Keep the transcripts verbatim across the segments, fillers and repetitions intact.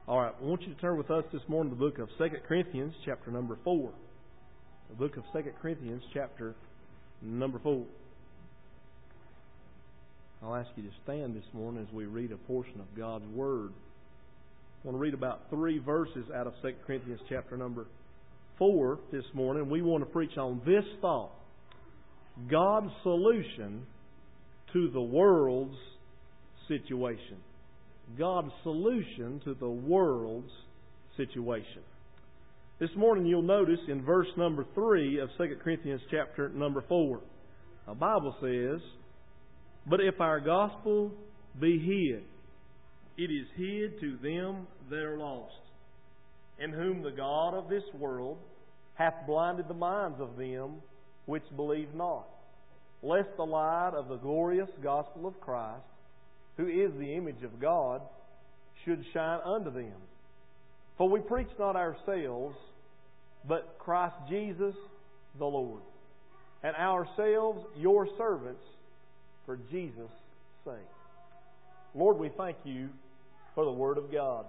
All right, I want you to turn with us this morning to the book of Second Corinthians, chapter number four. The book of Second Corinthians, chapter number four. I'll ask you to stand this morning as we read a portion of God's Word. I want to read about three verses out of Second Corinthians, chapter number four this morning. We want to preach on this thought: God's solution to the world's situation. God's solution to the world's situation. This morning you'll notice in verse number three of Second Corinthians chapter number four, the Bible says, "But if our gospel be hid, it is hid to them that are lost, in whom the God of this world hath blinded the minds of them which believe not, lest the light of the glorious gospel of Christ, who is the image of God, should shine unto them. For we preach not ourselves, but Christ Jesus the Lord, and ourselves your servants for Jesus' sake." Lord, we thank you for the Word of God.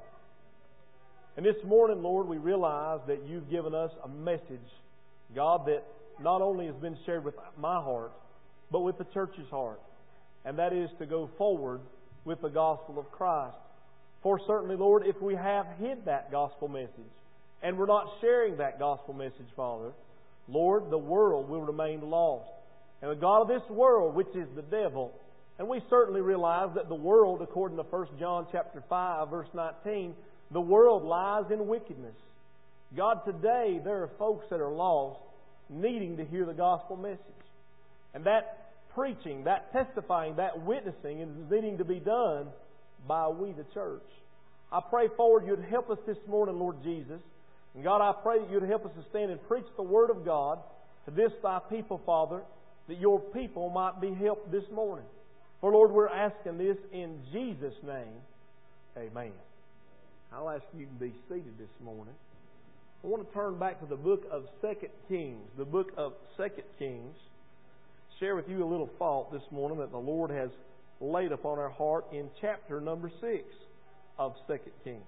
And this morning, Lord, we realize that you've given us a message, God, that not only has been shared with my heart, but with the church's heart. And that is to go forward with the gospel of Christ. For certainly, Lord, if we have hid that gospel message and we're not sharing that gospel message, Father, Lord, the world will remain lost. And the God of this world, which is the devil, and we certainly realize that the world, according to First John chapter five, verse nineteen, the world lies in wickedness. God, today there are folks that are lost, needing to hear the gospel message. And that preaching, that testifying, that witnessing is needing to be done by we, the church. I pray forward you'd help us this morning, Lord Jesus. And God, I pray that you'd help us to stand and preach the Word of God to this thy people, Father, that your people might be helped this morning. For Lord, we're asking this in Jesus' name. Amen. I'll ask you to be seated this morning. I want to turn back to the book of Second Kings. The book of Second Kings. Share with you a little thought this morning that the Lord has laid upon our heart in chapter number six of Second Kings.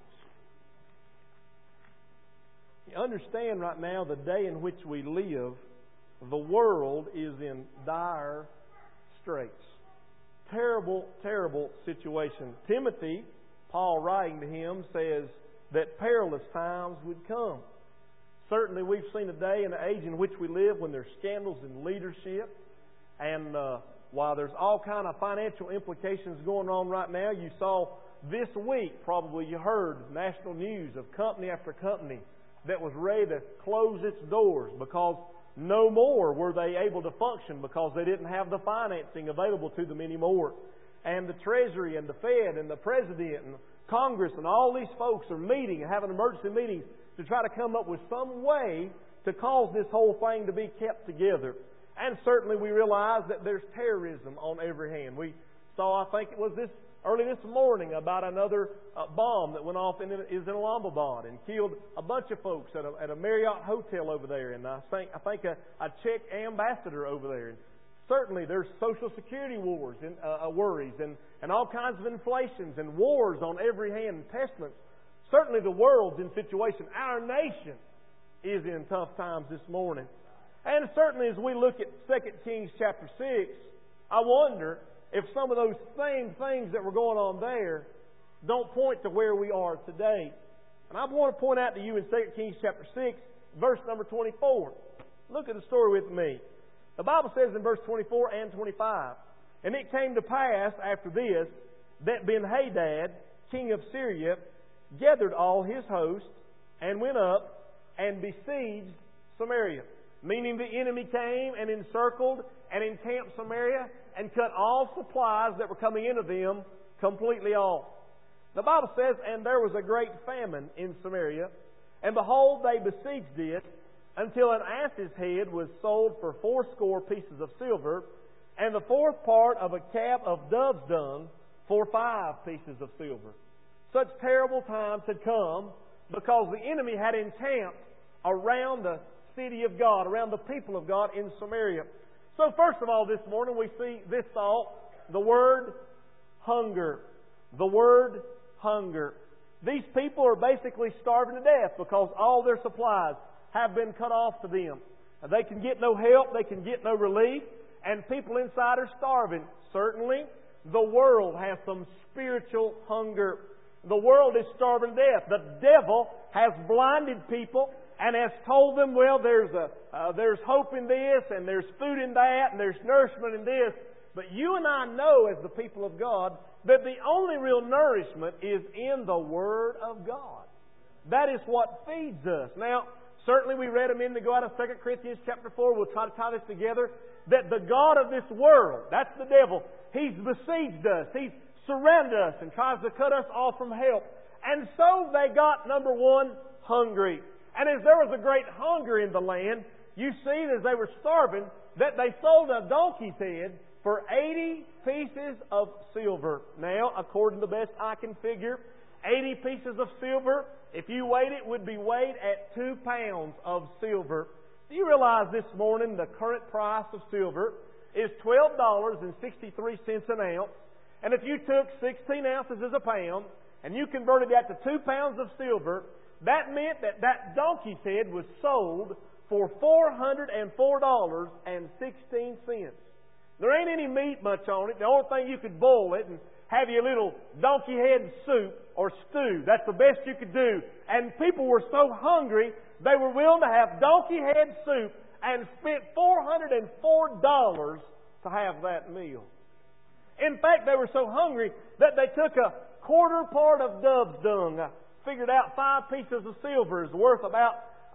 You understand right now the day in which we live, the world is in dire straits. Terrible, terrible situation. Timothy, Paul writing to him, says that perilous times would come. Certainly we've seen a day and an age in which we live when there's scandals in leadership. And uh, while there's all kind of financial implications going on right now, you saw this week, probably you heard national news of company after company that was ready to close its doors because no more were they able to function because they didn't have the financing available to them anymore. And the Treasury and the Fed and the President and Congress and all these folks are meeting and having emergency meetings to try to come up with some way to cause this whole thing to be kept together. And certainly we realize that there's terrorism on every hand. We saw, I think it was this early this morning, about another uh, bomb that went off in Islamabad and killed a bunch of folks at a, at a Marriott hotel over there. And I think I think a, a Czech ambassador over there. And certainly there's Social Security wars and uh, worries and, and all kinds of inflations and wars on every hand and pestilence. Certainly the world's in situation. Our nation is in tough times this morning. And certainly as we look at Second Kings chapter six, I wonder if some of those same things that were going on there don't point to where we are today. And I want to point out to you in Second Kings chapter six, verse number twenty-four. Look at the story with me. The Bible says in verse twenty-four and twenty-five, "And it came to pass after this, that Ben-Hadad, king of Syria, gathered all his host, and went up and besieged Samaria." Meaning the enemy came and encircled and encamped Samaria and cut all supplies that were coming into them completely off. The Bible says, "And there was a great famine in Samaria, and behold, they besieged it, until an ass's head was sold for fourscore pieces of silver, and the fourth part of a cap of dove's dung for five pieces of silver." Such terrible times had come because the enemy had encamped around the city of God, around the people of God in Samaria. So first of all this morning we see this thought, the word hunger. The word hunger. These people are basically starving to death because all their supplies have been cut off to them. They can get no help, they can get no relief, and people inside are starving. Certainly, the world has some spiritual hunger. The world is starving to death. The devil has blinded people and has told them, well, there's a uh, there's hope in this, and there's food in that, and there's nourishment in this. But you and I know, as the people of God, that the only real nourishment is in the Word of God. That is what feeds us. Now, certainly we read a minute ago out of Second Corinthians chapter four. We'll try to tie this together. That the God of this world, that's the devil, he's besieged us. He's surrounded us and tries to cut us off from help. And so they got, number one, hungry. And as there was a great hunger in the land, you see, as they were starving, that they sold a donkey's head for eighty pieces of silver. Now, according to the best I can figure, eighty pieces of silver, if you weighed it, would be weighed at two pounds of silver. Do you realize this morning the current price of silver is twelve dollars and sixty-three cents an ounce? And if you took sixteen ounces as a pound and you converted that to two pounds of silver, that meant that that donkey's head was sold for four hundred four dollars and sixteen cents. There ain't any meat much on it. The only thing, you could boil it and have your little donkey head soup or stew. That's the best you could do. And people were so hungry, they were willing to have donkey head soup and spent four hundred four dollars to have that meal. In fact, they were so hungry that they took a quarter part of dove's dung. I figured out five pieces of silver is worth about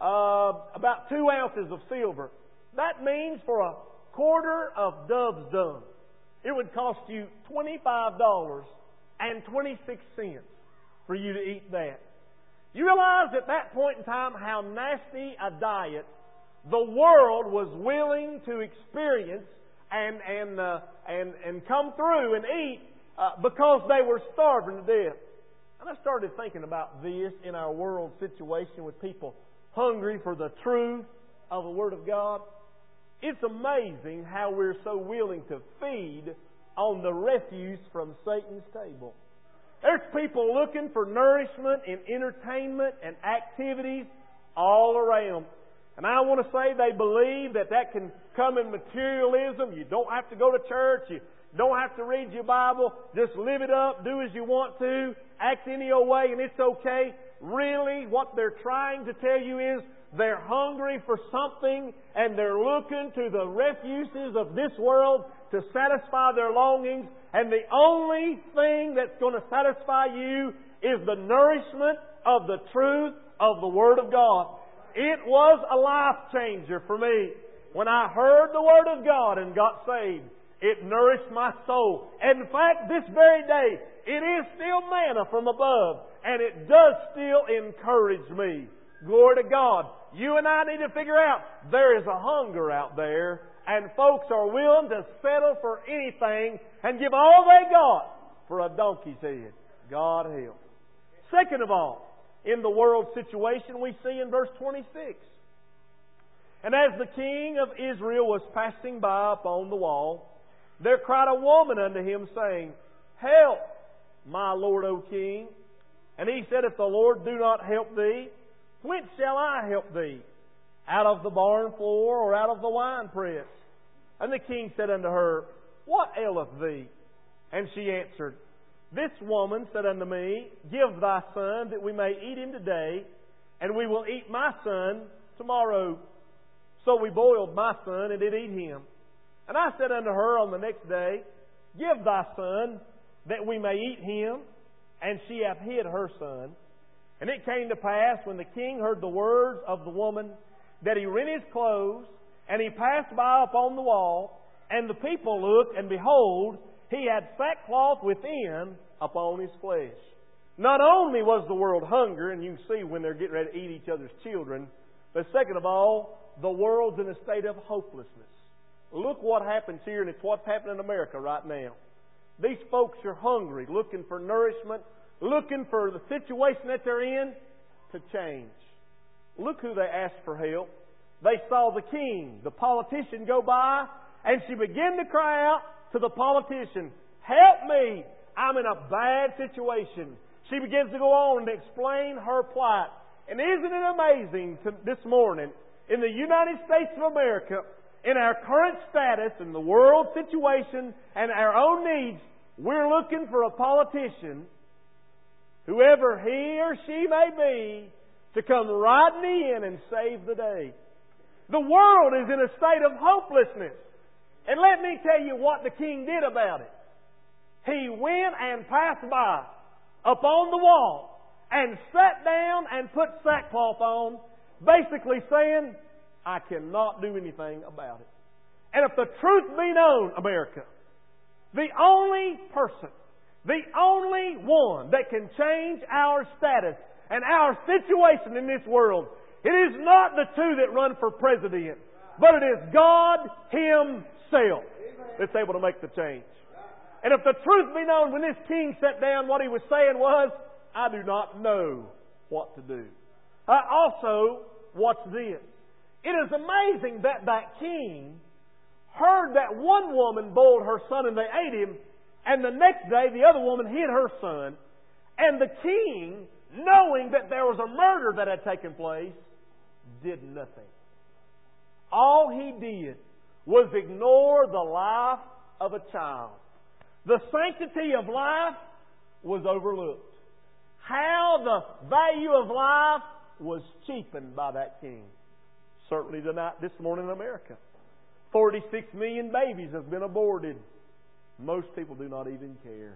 uh, about two ounces of silver. That means for a quarter of dove's dung, it would cost you twenty-five dollars and twenty-six cents for you to eat that. You realize at that point in time how nasty a diet the world was willing to experience and and uh, and and come through and eat uh, because they were starving to death. And I started thinking about this in our world situation with people hungry for the truth of the Word of God. It's amazing how we're so willing to feed on the refuse from Satan's table. There's people looking for nourishment in entertainment and activities all around. And I want to say they believe that that can come in materialism. You don't have to go to church. You don't have to read your Bible. Just live it up. Do as you want to. Act any old way and it's okay. Really, what they're trying to tell you is they're hungry for something and they're looking to the refuges of this world to satisfy their longings. And the only thing that's going to satisfy you is the nourishment of the truth of the Word of God. It was a life changer for me. When I heard the Word of God and got saved, it nourished my soul. And in fact, this very day, it is still manna from above. And it does still encourage me. Glory to God. You and I need to figure out there is a hunger out there, and folks are willing to settle for anything and give all they got for a donkey's head. God help. Second of all, in the world situation, we see in verse twenty-six. And as the king of Israel was passing by upon the wall, there cried a woman unto him, saying, Help, my lord, O king. And he said, If the Lord do not help thee, whence shall I help thee? Out of the barn floor, or out of the winepress? And the king said unto her, What aileth thee? And she answered, This woman said unto me, Give thy son, that we may eat him today, and we will eat my son tomorrow. So we boiled my son, and did eat him. And I said unto her on the next day, Give thy son, that we may eat him. And she hath hid her son. And it came to pass, when the king heard the words of the woman, that he rent his clothes, and he passed by upon the wall, and the people looked, and behold, he had sackcloth within upon his flesh. Not only was the world hungry, and you can see when they're getting ready to eat each other's children, but second of all, the world's in a state of hopelessness. Look what happens here, and it's what's happening in America right now. These folks are hungry, looking for nourishment, looking for the situation that they're in to change. Look who they asked for help. They saw the king, the politician, go by, and she began to cry out to the politician, Help me! I'm in a bad situation. she begins to go on to explain her plight. And isn't it amazing to, this morning, in the United States of America, in our current status, in the world situation, and our own needs, we're looking for a politician, whoever he or she may be, to come riding in and save the day. The world is in a state of hopelessness. And let me tell you what the king did about it. He went and passed by upon the wall and sat down and put sackcloth on, basically saying, I cannot do anything about it. And if the truth be known, America, the only person, the only one that can change our status and our situation in this world, it is not the two that run for president, but it is God Himself that's able to make the change. And if the truth be known, when this king sat down, what he was saying was, I do not know what to do. Uh, also, watch this. It is amazing that that king heard that one woman boiled her son and they ate him, and the next day the other woman hid her son, and the king, knowing that there was a murder that had taken place, did nothing. All he did was ignore the life of a child. The sanctity of life was overlooked. How the value of life was cheapened by that king. Certainly tonight, this morning in America, forty-six million babies have been aborted. Most people do not even care.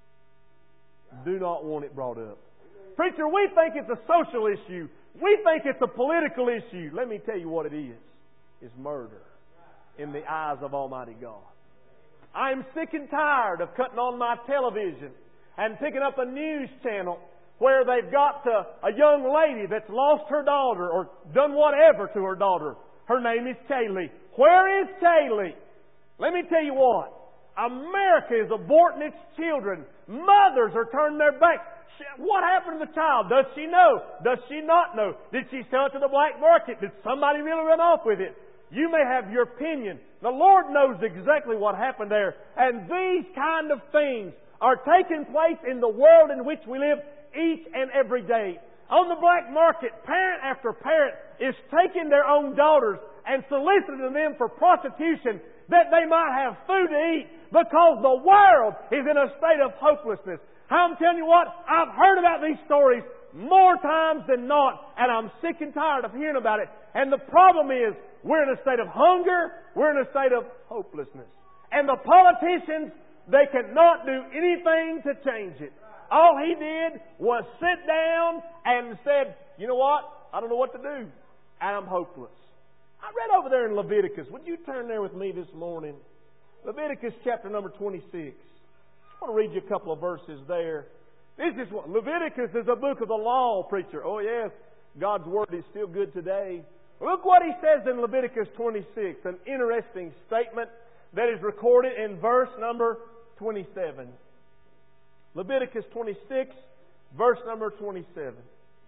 Do not want it brought up. Preacher, we think it's a social issue. We think it's a political issue. Let me tell you what it is. It's murder in the eyes of Almighty God. I'm sick and tired of cutting on my television and picking up a news channel where they've got to a young lady that's lost her daughter or done whatever to her daughter. Her name is Kaylee. Where is Kaylee? Let me tell you what. America is aborting its children. Mothers are turning their back. What happened to the child? Does she know? Does she not know? Did she sell it to the black market? Did somebody really run off with it? You may have your opinion. The Lord knows exactly what happened there. And these kind of things are taking place in the world in which we live each and every day. On the black market, parent after parent is taking their own daughters and soliciting them for prostitution that they might have food to eat because the world is in a state of hopelessness. I'm telling you what, I've heard about these stories more times than not, and I'm sick and tired of hearing about it. And the problem is, we're in a state of hunger, we're in a state of hopelessness. And the politicians, they cannot do anything to change it. All he did was sit down and said, you know what? I don't know what to do. I'm hopeless. I read over there in Leviticus. Would you turn there with me this morning? Leviticus chapter number twenty-six. I want to read you a couple of verses there. This is what Leviticus is a book of the law, preacher. Oh yes, God's Word is still good today. Look what he says in Leviticus twenty-six, an interesting statement that is recorded in verse number twenty-seven. Leviticus twenty-six, verse number twenty-seven.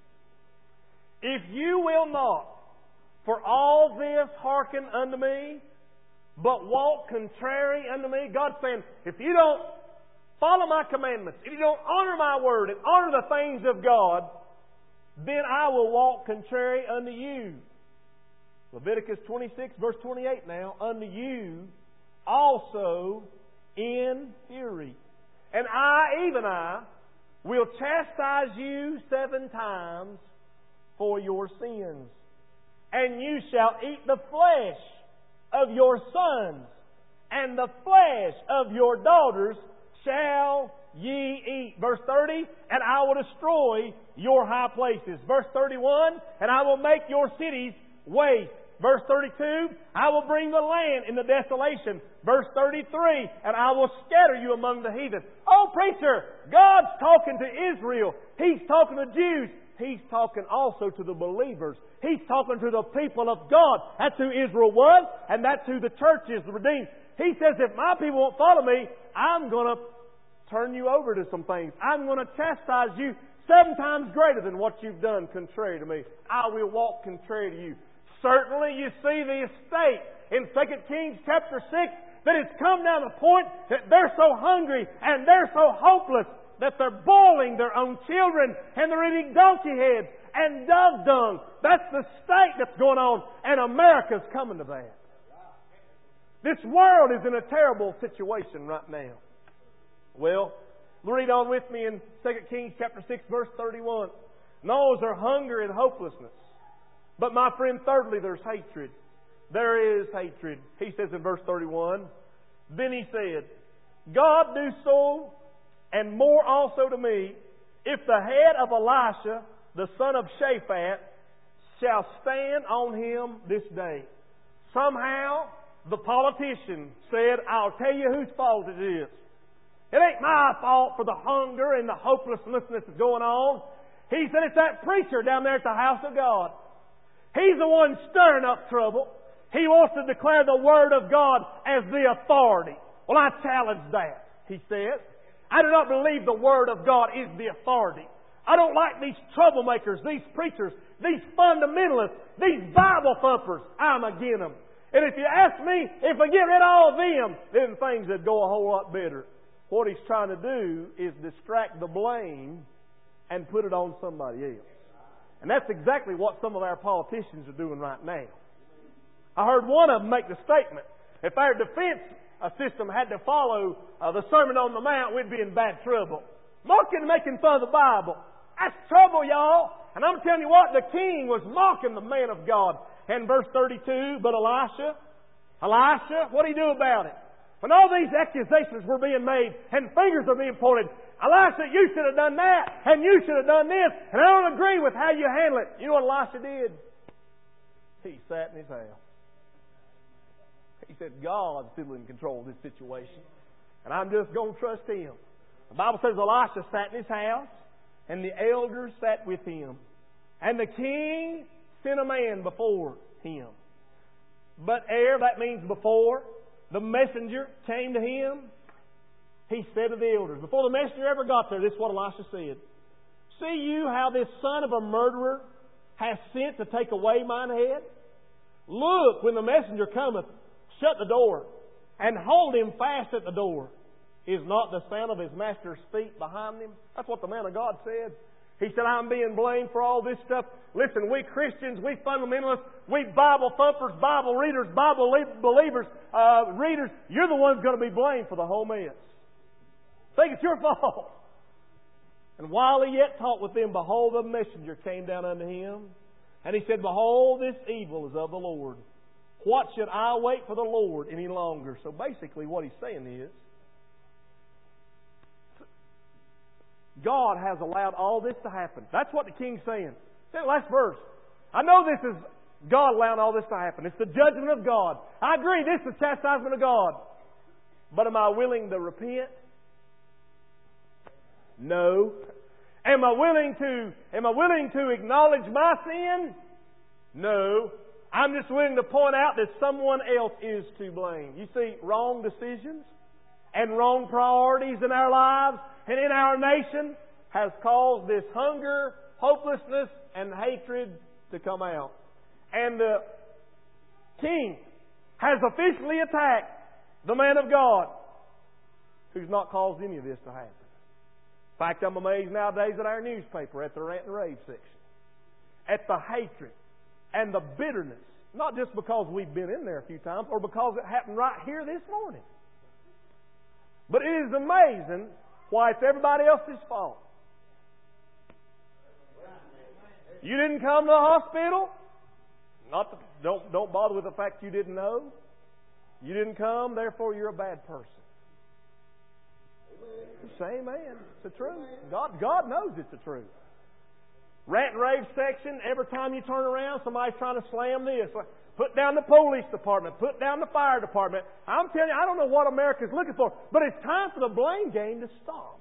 If you will not for all this hearken unto me, but walk contrary unto me, God's saying, if you don't follow my commandments, if you don't honor my word and honor the things of God, then I will walk contrary unto you. Leviticus twenty-six, verse twenty-eight now. Unto you also in fury. And I, even I, will chastise you seven times for your sins. And you shall eat the flesh of your sons, and the flesh of your daughters shall ye eat. Verse thirty, and I will destroy your high places. Verse thirty-one, and I will make your cities waste. Verse thirty-two, I will bring the land into desolation. Verse thirty-three, and I will scatter you among the heathen. Oh, preacher, God's talking to Israel. He's talking to Jews. He's talking also to the believers. He's talking to the people of God. That's who Israel was, and that's who the church is, the redeemed. He says, if my people won't follow me, I'm going to turn you over to some things. I'm going to chastise you seven times greater than what you've done contrary to me. I will walk contrary to you. Certainly you see the estate in Second Kings chapter six that it's come down to the point that they're so hungry and they're so hopeless that they're boiling their own children and they're eating donkey heads and dove dung. That's the state that's going on, and America's coming to that. This world is in a terrible situation right now. Well, read on with me in Second Kings chapter six, verse thirty-one. Those are hunger and hopelessness. But my friend, thirdly, there's hatred. There is hatred. He says in verse thirty-one, then he said, God do so and more also to me, if the head of Elisha, the son of Shaphat, shall stand on him this day. Somehow, the politician said, I'll tell you whose fault it is. It ain't my fault for the hunger and the hopelessness that's going on. He said it's that preacher down there at the house of God. He's the one stirring up trouble. He wants to declare the Word of God as the authority. Well, I challenge that, he said. I do not believe the Word of God is the authority. I don't like these troublemakers, these preachers, these fundamentalists, these Bible thumpers. I'm against them. And if you ask me, if I get rid of all of them, then things would go a whole lot better. What he's trying to do is distract the blame and put it on somebody else. And that's exactly what some of our politicians are doing right now. I heard one of them make the statement, if our defense system had to follow uh, the Sermon on the Mount, we'd be in bad trouble. Mocking and making fun of the Bible. That's trouble, y'all. And I'm telling you what, the king was mocking the man of God. And verse thirty-two, but Elisha, Elisha, what did he do about it? When all these accusations were being made and fingers were being pointed, Elisha, you should have done that, and you should have done this, and I don't agree with how you handle it. You know what Elisha did? He sat in his house. He said, God's still in control of this situation, and I'm just going to trust Him. The Bible says Elisha sat in his house, and the elders sat with him. And the king sent a man before him. But ere, that means before, the messenger came to him, he said to the elders, before the messenger ever got there, this is what Elisha said. See you how this son of a murderer hath sent to take away mine head? Look, when the messenger cometh, shut the door, and hold him fast at the door. Is not the sound of his master's feet behind him? That's what the man of God said. He said, I'm being blamed for all this stuff. Listen, we Christians, we fundamentalists, we Bible thumpers, Bible readers, Bible believers, uh, readers, you're the ones going to be blamed for the whole mess. Think it's your fault. And while he yet talked with them, behold, the messenger came down unto him. And he said, behold, this evil is of the Lord. What should I wait for the Lord any longer? So basically what he's saying is, God has allowed all this to happen. That's what the king's saying. That last verse. I know this is God allowing all this to happen. It's the judgment of God. I agree, this is the chastisement of God. But am I willing to repent? No. Am I willing to, am I willing to acknowledge my sin? No. I'm just willing to point out that someone else is to blame. You see, wrong decisions and wrong priorities in our lives and in our nation has caused this hunger, hopelessness, and hatred to come out. And the king has officially attacked the man of God who's not caused any of this to happen. In fact, I'm amazed nowadays at our newspaper, at the rant and rave section, at the hatred and the bitterness, not just because we've been in there a few times or because it happened right here this morning. But it is amazing why it's everybody else's fault. You didn't come to the hospital? Not the, don't don't bother with the fact you didn't know. You didn't come, therefore you're a bad person. Say amen. It's the truth. God God knows it's the truth. Rant and rave section, every time you turn around, somebody's trying to slam this. Put down the police department. Put down the fire department. I'm telling you, I don't know what America's looking for, but it's time for the blame game to stop.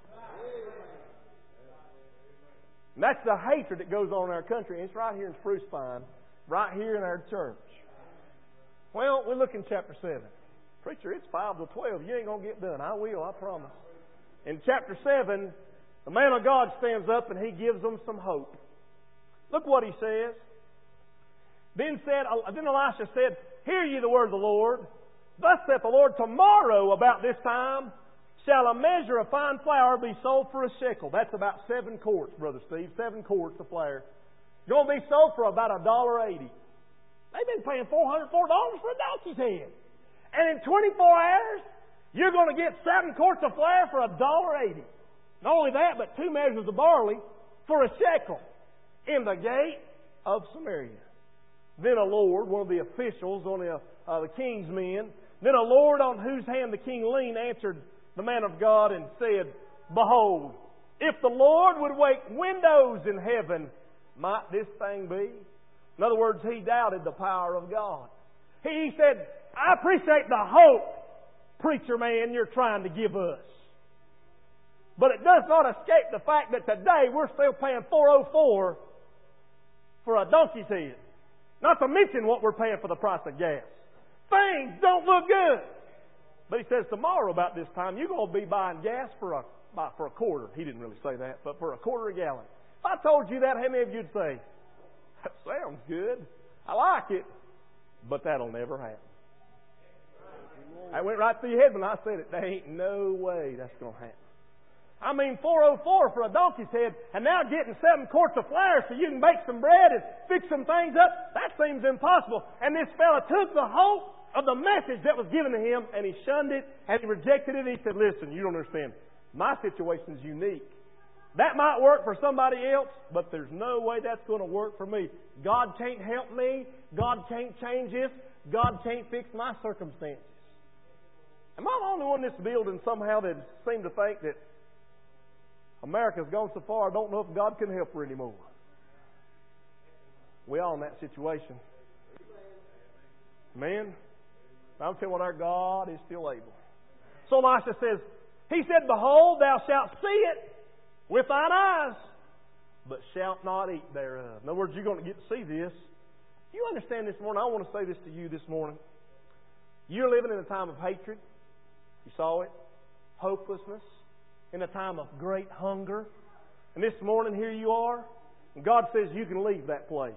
And that's the hatred that goes on in our country. And it's right here in Spruce Pine, right here in our church. Well, we look in chapter seven. Preacher, it's five to twelve. You ain't going to get done. I will, I promise. In chapter seven, the man of God stands up and he gives them some hope. Look what he says. Then said, then Elisha said, hear ye the word of the Lord. Thus saith the Lord, tomorrow about this time shall a measure of fine flour be sold for a shekel. That's about seven quarts, Brother Steve. Seven quarts of flour. Going to be sold for about a dollar eighty. They've been paying four hundred four dollars for a donkey's head. And in twenty-four hours, you're going to get seven quarts of flour for a dollar eighty. Not only that, but two measures of barley for a shekel in the gate of Samaria. Then a Lord, one of the officials, one of the, uh, the king's men, then a Lord on whose hand the king leaned answered the man of God and said, Behold, if the Lord would make windows in heaven, might this thing be? In other words, he doubted the power of God. He said, I appreciate the hope, preacher man, you're trying to give us. But it does not escape the fact that today we're still paying four oh four for a donkey's head. Not to mention what we're paying for the price of gas. Things don't look good. But he says tomorrow about this time you're going to be buying gas for a for a quarter. He didn't really say that, but for a quarter a gallon. If I told you that, how many of you'd say, that sounds good. I like it. But that'll never happen. I went right through your head when I said it. There ain't no way that's going to happen. I mean, four oh four for a donkey's head, and now getting seven quarts of flour so you can bake some bread and fix some things up, that seems impossible. And this fella took the hope of the message that was given to him, and he shunned it, and he rejected it, and he said, listen, you don't understand. My situation's unique. That might work for somebody else, but there's no way that's going to work for me. God can't help me. God can't change this. God can't fix my circumstances. Am I the only one in this building somehow that seemed to think that America's gone so far, I don't know if God can help her anymore? We're all in that situation. Man, I'll tell you what, our God is still able. So Elisha says, he said, Behold, thou shalt see it with thine eyes, but shalt not eat thereof. In other words, you're going to get to see this. You understand this morning? I want to say this to you this morning. You're living in a time of hatred. You saw it. Hopelessness. In a time of great hunger. And this morning here you are. And God says you can leave that place.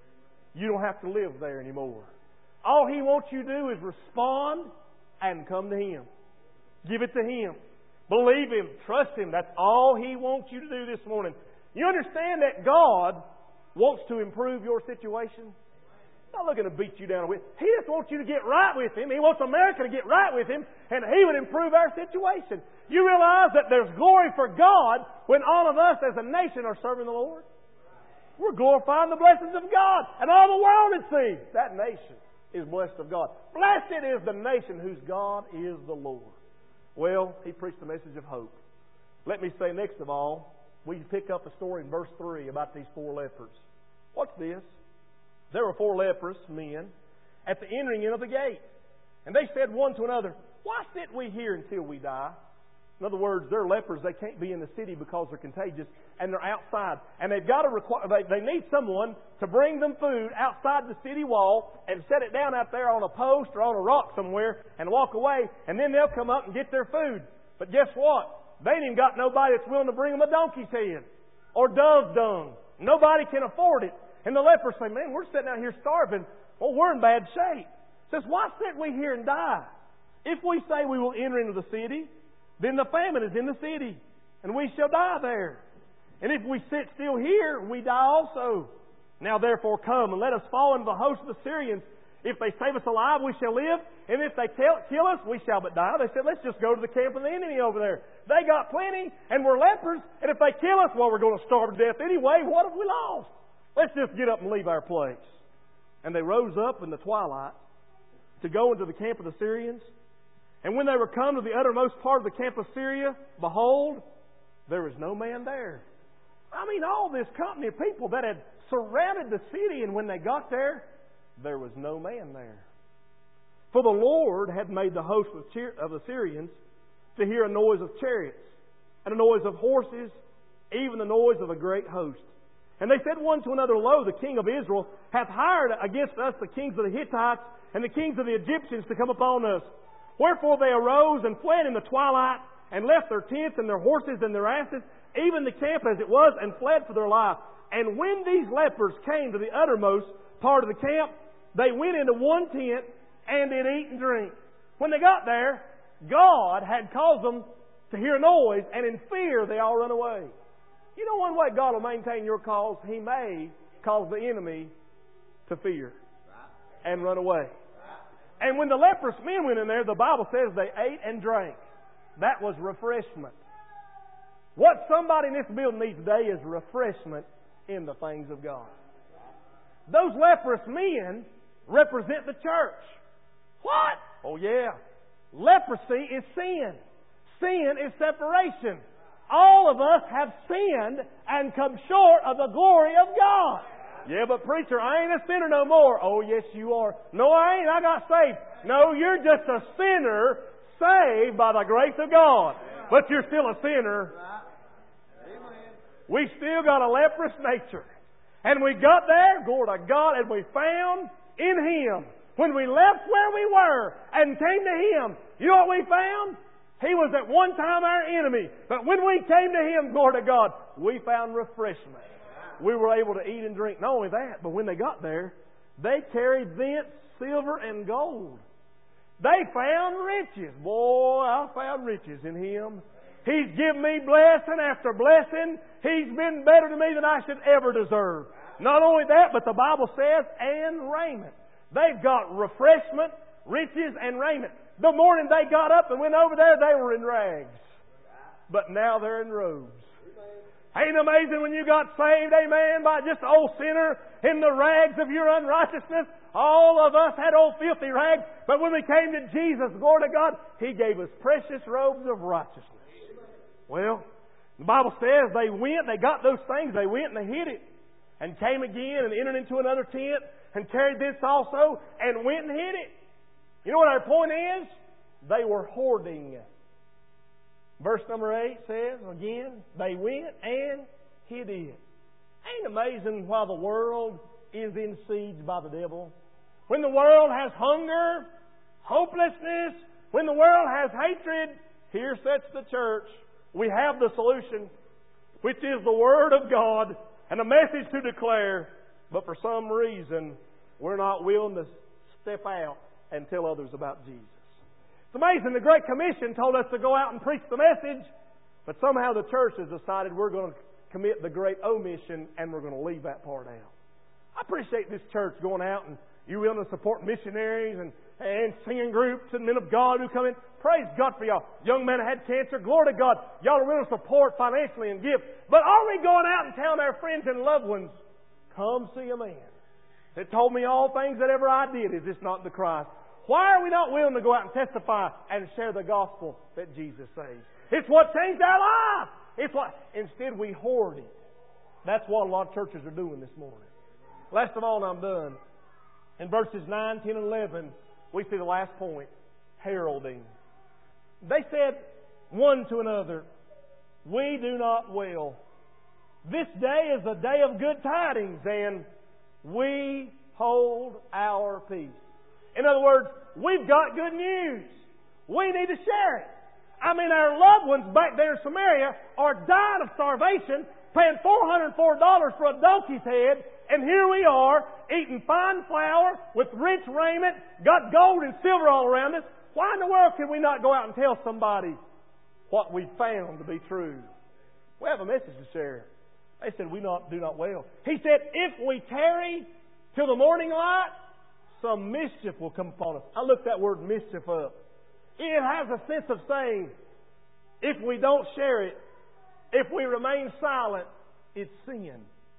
You don't have to live there anymore. All He wants you to do is respond and come to Him. Give it to Him. Believe Him. Trust Him. That's all He wants you to do this morning. You understand that God wants to improve your situation? He's not looking to beat you down with. He just wants you to get right with Him. He wants America to get right with Him, and He would improve our situation. You realize that there's glory for God when all of us as a nation are serving the Lord? We're glorifying the blessings of God, and all the world would see that nation is blessed of God. Blessed is the nation whose God is the Lord. Well, he preached the message of hope. Let me say next of all, we pick up a story in verse three about these four lepers. What's this? There were four leprous men at the entering in of the gate. And they said one to another, Why sit we here until we die? In other words, they're lepers. They can't be in the city because they're contagious, and they're outside. And they've got to require, they, they need someone to bring them food outside the city wall and set it down out there on a post or on a rock somewhere and walk away, and then they'll come up and get their food. But guess what? They ain't even got nobody that's willing to bring them a donkey's head or dove dung. Nobody can afford it. And the lepers say, Man, we're sitting out here starving. Well, we're in bad shape. Says, Why sit we here and die? If we say we will enter into the city, then the famine is in the city, and we shall die there. And if we sit still here, we die also. Now therefore come, and let us fall into the host of the Syrians. If they save us alive, we shall live. And if they kill us, we shall but die. They said, let's just go to the camp of the enemy over there. They got plenty, and we're lepers. And if they kill us, well, we're going to starve to death anyway. What have we lost? Let's just get up and leave our place. And they rose up in the twilight to go into the camp of the Syrians. And when they were come to the uttermost part of the camp of Syria, behold, there was no man there. I mean, all this company of people that had surrounded the city, and when they got there, there was no man there. For the Lord had made the host of the Syrians to hear a noise of chariots, and a noise of horses, even the noise of a great host. And they said one to another, Lo, the king of Israel hath hired against us the kings of the Hittites and the kings of the Egyptians to come upon us. Wherefore they arose and fled in the twilight, and left their tents and their horses and their asses, even the camp as it was, and fled for their life. And when these lepers came to the uttermost part of the camp, they went into one tent and did eat and drink. When they got there, God had caused them to hear a noise, and in fear they all run away. You know one way God will maintain your cause? He may cause the enemy to fear and run away. And when the leprous men went in there, the Bible says they ate and drank. That was refreshment. What somebody in this building needs today is refreshment in the things of God. Those leprous men represent the church. What? Oh yeah. Leprosy is sin. Sin is separation. All of us have sinned and come short of the glory of God. Yeah, but preacher, I ain't a sinner no more. Oh, yes, you are. No, I ain't. I got saved. No, you're just a sinner saved by the grace of God. But you're still a sinner. We still got a leprous nature. And we got there, glory to God, and we found in Him. When we left where we were and came to Him, you know what we found? He was at one time our enemy. But when we came to Him, glory to God, we found refreshment. We were able to eat and drink. Not only that, but when they got there, they carried thence silver and gold. They found riches. Boy, I found riches in Him. He's given me blessing after blessing. He's been better to me than I should ever deserve. Not only that, but the Bible says, and raiment. They've got refreshment, riches, and raiment. The morning they got up and went over there, they were in rags. But now they're in robes. Ain't it amazing when you got saved, amen, by just an old sinner in the rags of your unrighteousness? All of us had old filthy rags, but when we came to Jesus, glory to God, He gave us precious robes of righteousness. Well, the Bible says they went, they got those things, they went and they hid it, and came again and entered into another tent, and carried this also, and went and hid it. You know what our point is? They were hoarding. Verse number eight says, again, they went and hid it. Ain't it amazing why the world is in siege by the devil? When the world has hunger, hopelessness, when the world has hatred, here sits the church. We have the solution, which is the Word of God and a message to declare. But for some reason, we're not willing to step out and tell others about Jesus. It's amazing, the Great Commission told us to go out and preach the message, but somehow the church has decided we're going to commit the great omission and we're going to leave that part out. I appreciate this church going out and you willing to support missionaries and, and singing groups and men of God who come in. Praise God for y'all. Young men had cancer. Glory to God. Y'all are willing to support financially and give. But are we going out and telling our friends and loved ones, come see a man that told me all things that ever I did, is this not the Christ? Why are we not willing to go out and testify and share the gospel that Jesus saves? It's what changed our life. It's what, instead we hoard it. That's what a lot of churches are doing this morning. Last of all, and I'm done. In verses nine, ten, and eleven, we see the last point, heralding. They said one to another, we do not wail. This day is a day of good tidings, and we hold our peace. In other words, we've got good news. We need to share it. I mean, our loved ones back there in Samaria are dying of starvation, paying four hundred four dollars for a donkey's head, and here we are, eating fine flour with rich raiment, got gold and silver all around us. Why in the world can we not go out and tell somebody what we found to be true? We have a message to share. They said, we not, do not wail. He said, if we tarry till the morning light, some mischief will come upon us. I looked that word mischief up. It has a sense of saying, if we don't share it, if we remain silent, it's sin.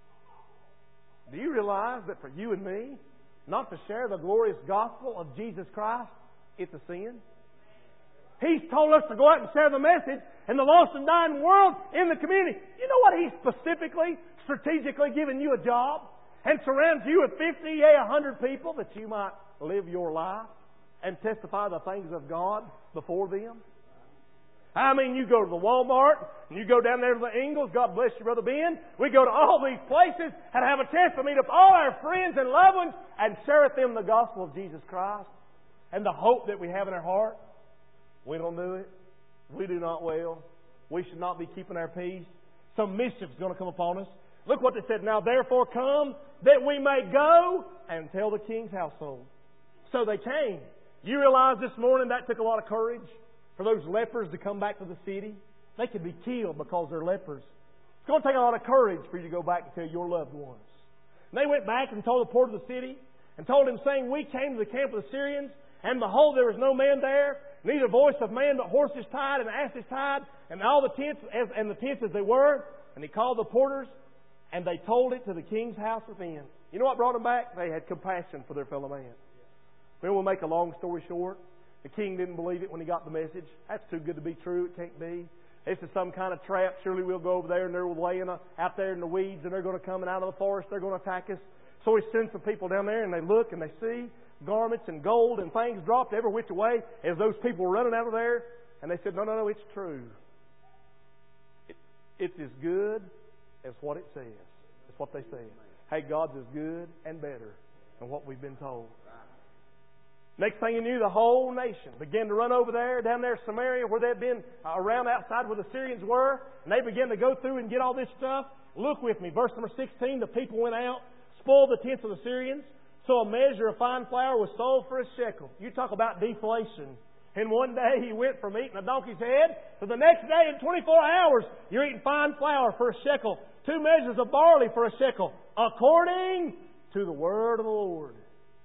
Do you realize that for you and me, not to share the glorious gospel of Jesus Christ, it's a sin? He's told us to go out and share the message in the lost and dying world, in the community. You know what He's specifically, strategically given you a job and surrounds you with fifty, yea, a hundred people that you might live your life and testify the things of God before them? I mean, you go to the Walmart, and you go down there to the Ingles, God bless you, Brother Ben. We go to all these places and have a chance to meet up all our friends and loved ones and share with them the gospel of Jesus Christ and the hope that we have in our heart. We don't do it. We do not wail. We should not be keeping our peace. Some mischief is going to come upon us. Look what they said. Now therefore come, that we may go and tell the king's household. So they came. You realize this morning that took a lot of courage? for those lepers to come back to the city. They could be killed because they're lepers. It's going to take a lot of courage for you to go back and tell your loved ones. And they went back and told the port of the city and told him, saying, we came to the camp of the Syrians, and behold, there was no man there, neither voice of man, but horses tied and asses tied, and all the tents as, and the tents as they were. And he called the porters, and they told it to the king's house within. You know what brought them back? They had compassion for their fellow man. Then we'll make a long story short. The king didn't believe it when he got the message. That's too good to be true. It can't be. This is some kind of trap. Surely we'll go over there and they're laying out there in the weeds and they're going to come out of the forest. They're going to attack us. So he sends some people down there and they look and they see garments and gold and things dropped every which way as those people were running out of there. And they said, no, no, no, it's true. It, it's as good as what it says. That's what they said. Hey, God's as good and better than what we've been told. Next thing you knew, the whole nation began to run over there, down there in Samaria, where they'd been around outside where the Syrians were, and they began to go through and get all this stuff. Look with me, verse number sixteen, the people went out, spoiled the tents of the Syrians, so a measure of fine flour was sold for a shekel. You talk about deflation. And one day he went from eating a donkey's head to the next day in twenty-four hours, you're eating fine flour for a shekel, two measures of barley for a shekel, according to the word of the Lord.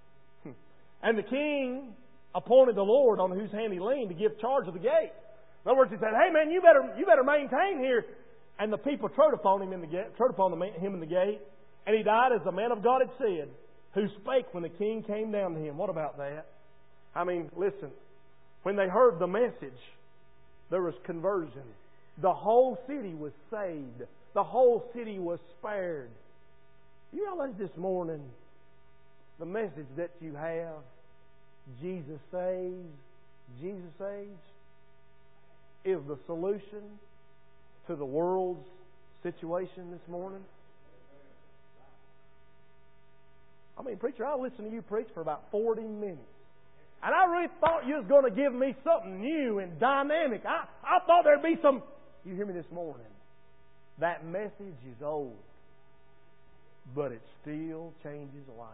And the king appointed the Lord on whose hand he leaned to give charge of the gate. In other words, he said, hey man, you better you better maintain here. And the people trod upon him in the gate, trod upon the, him in the gate, and he died as the man of God had said, who spake when the king came down to him. What about that? I mean, listen, when they heard the message, there was conversion. The whole city was saved. The whole city was spared. You realize this morning, the message that you have, Jesus saves, Jesus saves, is the solution to the world's situation this morning? I mean, preacher, I listened to you preach for about forty minutes. And I really thought you was going to give me something new and dynamic. I, I thought there'd be some... You hear me this morning? That message is old, but it still changes lives.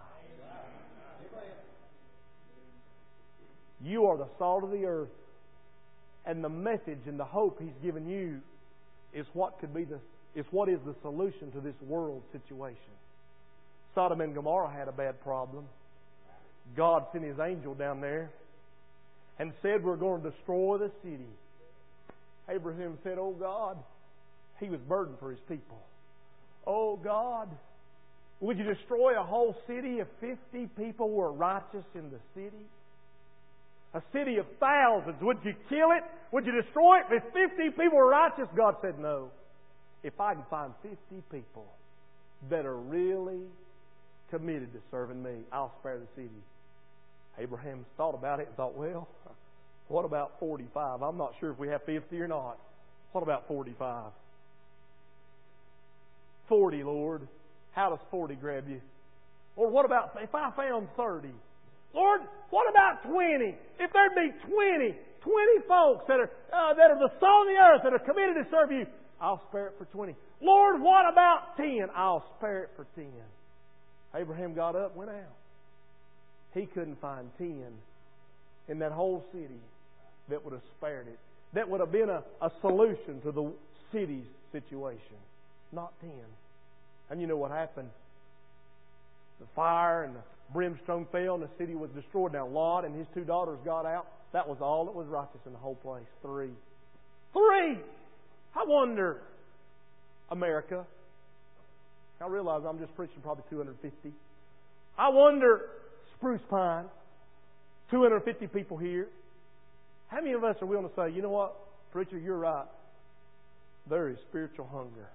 You are the salt of the earth, and the message and the hope He's given you is what could be the is what is the solution to this world situation. Sodom and Gomorrah had a bad problem. God sent His angel down there and said, we're going to destroy the city. Abraham said, oh God, he was burdened for his people. Oh God, would you destroy a whole city if fifty people were righteous in the city? A city of thousands. Would you kill it? Would you destroy it if fifty people were righteous? God said, no. If I can find fifty people that are really committed to serving me, I'll spare the city. Abraham thought about it and thought, well, what about forty-five? I'm not sure if we have fifty or not. What about forty-five? forty, Lord. How does forty grab you? Or what about if I found thirty? Lord, what about twenty? If there'd be twenty, twenty folks that are uh, that are the salt of the earth that are committed to serve you, I'll spare it for twenty. Lord, what about ten? I'll spare it for ten. Abraham got up, went out. He couldn't find ten in that whole city that would have spared it. That would have been a, a solution to the city's situation. Not ten. And you know what happened? The fire and the brimstone fell and the city was destroyed. Now Lot and his two daughters got out. That was all that was righteous in the whole place. Three. Three! I wonder, America. I realize I'm just preaching probably two hundred fifty. I wonder, Spruce Pine, two hundred fifty people here. How many of us are willing to say, you know what, preacher, you're right. There is spiritual hunger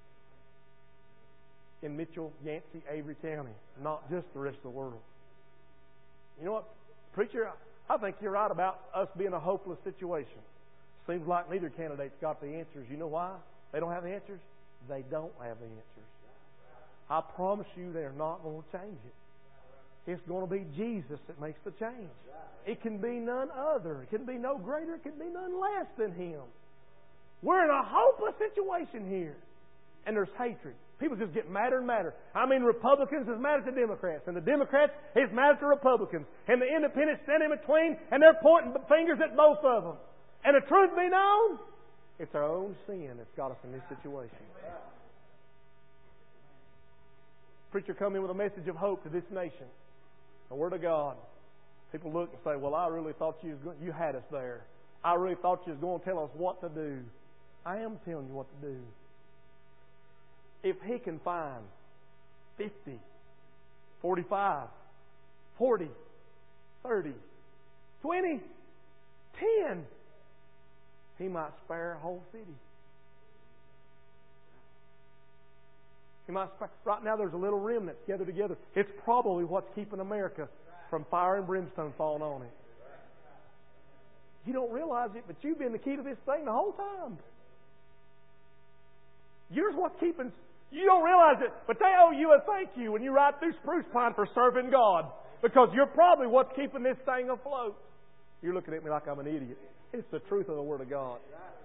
in Mitchell, Yancey, Avery County, not just the rest of the world. You know what, preacher, I think you're right about us being a hopeless situation. Seems like neither candidate's got the answers. You know why? They don't have the answers? They don't have the answers. I promise you they're not going to change it. It's going to be Jesus that makes the change. It can be none other. It can be no greater. It can be none less than Him. We're in a hopeless situation here. And there's hatred. People just get madder and madder. I mean, Republicans is mad at the Democrats. And the Democrats is mad at the Republicans. And the independents stand in between and they're pointing fingers at both of them. and the truth be known, it's our own sin that's got us in this situation. Preacher come in with a message of hope to this nation. The Word of God. People look and say, well, I really thought you, was going, you had us there. I really thought you was going to tell us what to do. I am telling you what to do. If He can find fifty, forty-five, forty, thirty, twenty, ten, He might spare a whole city. He might spare. Right now there's a little remnant gathered together. It's probably what's keeping America from fire and brimstone falling on it. You don't realize it, but you've been the key to this thing the whole time. You're what's keeping... You don't realize it, but they owe you a thank you when you ride through Spruce Pine for serving God. Because you're probably what's keeping this thing afloat. You're looking at me like I'm an idiot. It's the truth of the Word of God.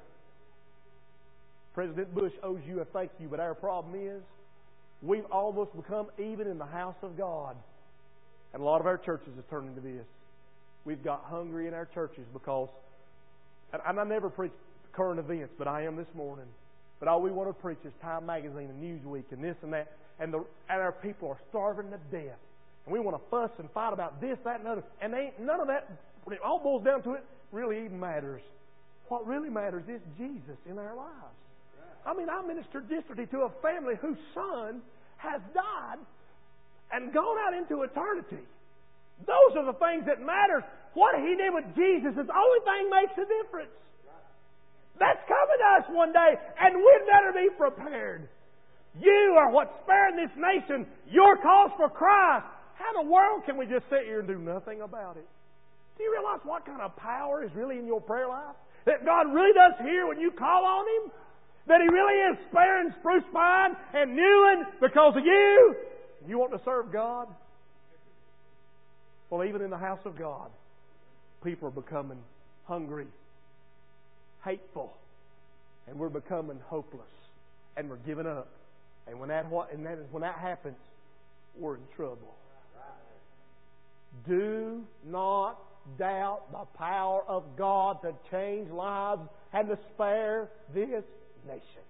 President Bush owes you a thank you, but our problem is we've almost become even in the house of God. And a lot of our churches have turned into this. We've got hungry in our churches because, and I never preach current events, but I am this morning. But all we want to preach is Time Magazine and Newsweek and this and that. And, the, and our people are starving to death. And we want to fuss and fight about this, that, and other. And they, none of that, when it all boils down to it, really even matters. What really matters is Jesus in our lives. I mean, I ministered yesterday to a family whose son has died and gone out into eternity. Those are the things that matter. What He did with Jesus is the only thing that makes a difference. That's coming to us one day, and we'd better be prepared. You are what's sparing this nation. Your cause for Christ. How in the world can we just sit here and do nothing about it? Do you realize what kind of power is really in your prayer life? That God really does hear when you call on Him? That He really is sparing Spruce Pine and Newland because of you? You want to serve God? Well, even in the house of God, people are becoming hungry, hateful, and we're becoming hopeless, and we're giving up. And when that and that when that happens, we're in trouble. Do not doubt the power of God to change lives and to spare this nation.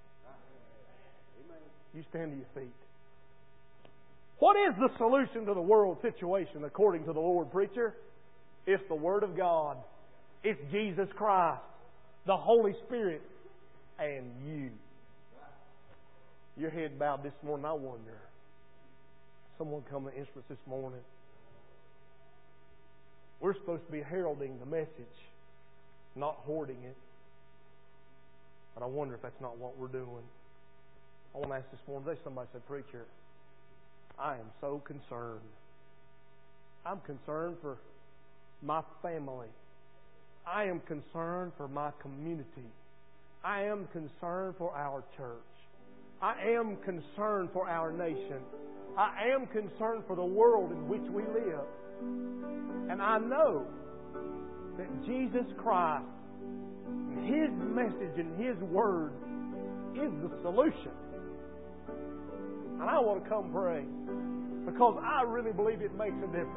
You stand to your feet. What is the solution to the world situation according to the Lord, preacher? It's the Word of God. It's Jesus Christ, the Holy Spirit, and you. Your head bowed this morning, I wonder. Someone come to the instruments this morning. We're supposed to be heralding the message, not hoarding it. But I wonder if that's not what we're doing. I want to ask this morning, today somebody said, preacher, I am so concerned. I'm concerned for my family. I am concerned for my community. I am concerned for our church. I am concerned for our nation. I am concerned for the world in which we live. And I know that Jesus Christ, His message and His Word is the solution. And I want to come pray because I really believe it makes a difference.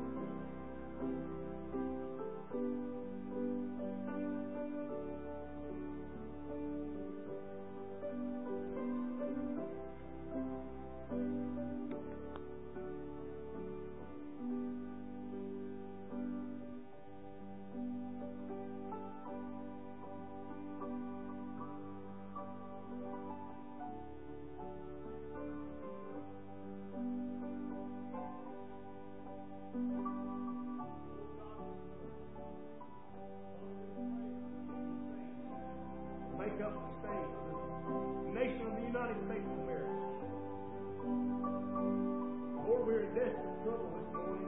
Make up the state, the nation of the United States of America. Lord, we're in desperate trouble.